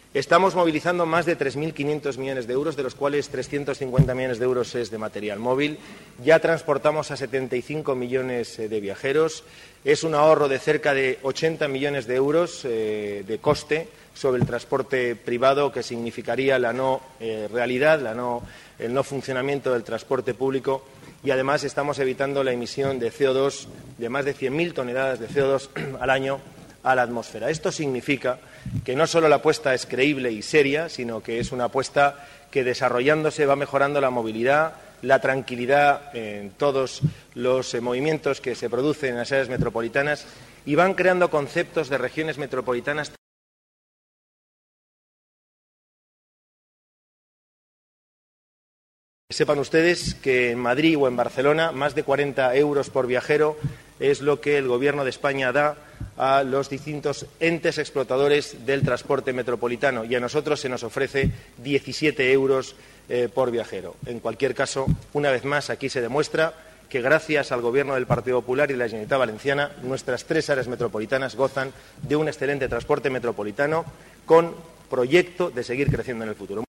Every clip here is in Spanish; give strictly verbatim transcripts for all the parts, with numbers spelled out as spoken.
Estamos movilizando más de tres mil quinientos millones de euros, de los cuales trescientos cincuenta millones de euros es de material móvil. Ya transportamos a setenta y cinco millones de viajeros. Es un ahorro de cerca de ochenta millones de euros eh, de coste sobre el transporte privado, que significaría la no eh, realidad, la no, el no funcionamiento del transporte público. Y además estamos evitando la emisión de C O dos de más de cien mil toneladas de C O dos al año a la atmósfera. Esto significa que no solo la apuesta es creíble y seria, sino que es una apuesta que, desarrollándose, va mejorando la movilidad, la tranquilidad en todos los eh, movimientos que se producen en las áreas metropolitanas y van creando conceptos de regiones metropolitanas. Sepan ustedes que en Madrid o en Barcelona más de cuarenta euros por viajero es lo que el Gobierno de España da a los distintos entes explotadores del transporte metropolitano, y a nosotros se nos ofrece diecisiete euros eh, por viajero. En cualquier caso, una vez más, aquí se demuestra que gracias al Gobierno del Partido Popular y de la Generalitat Valenciana, nuestras tres áreas metropolitanas gozan de un excelente transporte metropolitano con proyecto de seguir creciendo en el futuro.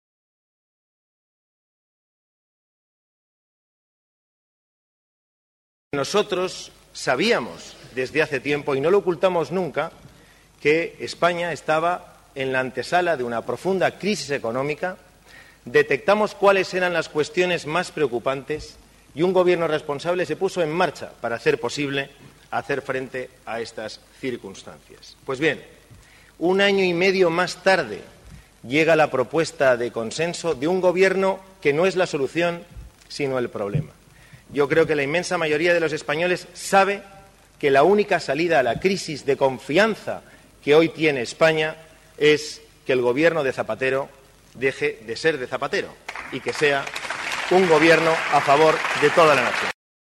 Nosotros sabíamos desde hace tiempo, y no lo ocultamos nunca, que España estaba en la antesala de una profunda crisis económica. Detectamos cuáles eran las cuestiones más preocupantes y un Gobierno responsable se puso en marcha para hacer posible hacer frente a estas circunstancias. Pues bien, un año y medio más tarde llega la propuesta de consenso de un Gobierno que no es la solución, sino el problema. Yo creo que la inmensa mayoría de los españoles sabe que la única salida a la crisis de confianza que hoy tiene España es que el Gobierno de Zapatero deje de ser de Zapatero y que sea un Gobierno a favor de toda la nación.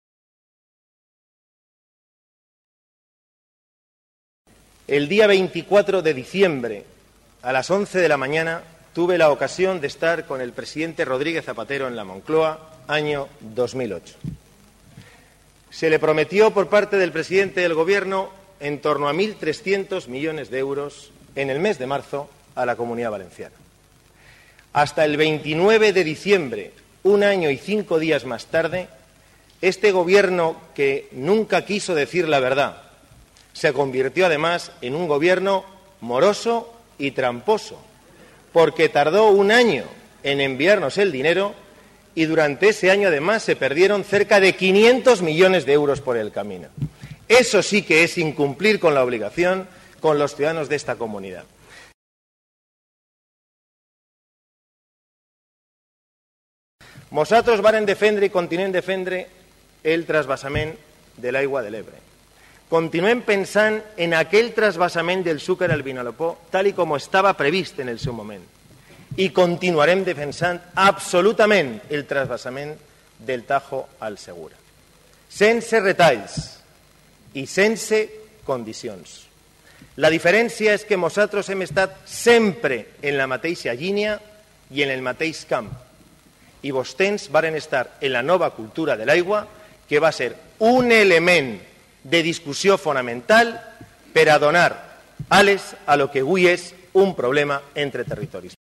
El día veinticuatro de diciembre, a las once de la mañana, tuve la ocasión de estar con el presidente Rodríguez Zapatero en la Moncloa, año dos mil ocho. Se le prometió por parte del presidente del Gobierno en torno a mil trescientos millones de euros en el mes de marzo a la Comunidad Valenciana. Hasta el veintinueve de diciembre, un año y cinco días más tarde, este Gobierno, que nunca quiso decir la verdad, se convirtió además en un Gobierno moroso y tramposo, porque tardó un año en enviarnos el dinero y durante ese año, además, se perdieron cerca de quinientos millones de euros por el camino. Eso sí que es incumplir con la obligación con los ciudadanos de esta comunidad. Nosaltres varen defendre i continuem defendre el trasvasament de l'aigua de l'Ebre. Continuem pensant en aquell trasvasament del Xúquer al Vinalopó, tal i com estava previst en el seu moment. I continuarem defensant absolutament el trasvasament del Tajo al Segura, sense retalls i sense condicions. La diferència és que nosaltres hem estat sempre en la mateixa línia i en el mateix camp, i vostès varen estar en la nova cultura de l'aigua, que va ser un element de discussió fonamental per a donar ales a lo que avui és un problema entre territoris.